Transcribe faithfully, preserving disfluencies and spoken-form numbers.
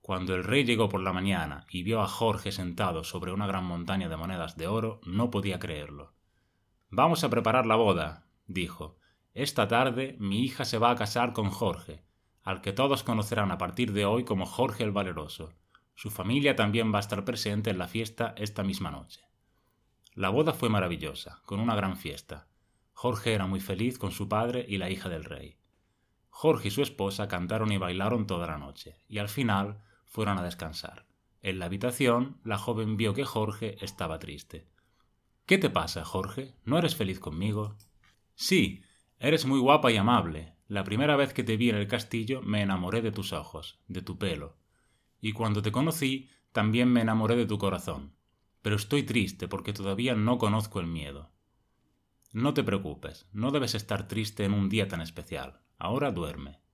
Cuando el rey llegó por la mañana y vio a Jorge sentado sobre una gran montaña de monedas de oro, no podía creerlo. «Vamos a preparar la boda», dijo. «Esta tarde mi hija se va a casar con Jorge, al que todos conocerán a partir de hoy como Jorge el Valeroso. Su familia también va a estar presente en la fiesta esta misma noche». La boda fue maravillosa, con una gran fiesta. Jorge era muy feliz con su padre y la hija del rey. Jorge y su esposa cantaron y bailaron toda la noche, y al final fueron a descansar. En la habitación, la joven vio que Jorge estaba triste. «¿Qué te pasa, Jorge? ¿No eres feliz conmigo?» «Sí, eres muy guapa y amable. La primera vez que te vi en el castillo me enamoré de tus ojos, de tu pelo. Y cuando te conocí, también me enamoré de tu corazón. Pero estoy triste porque todavía no conozco el miedo». «No te preocupes, no debes estar triste en un día tan especial. Ahora duerme».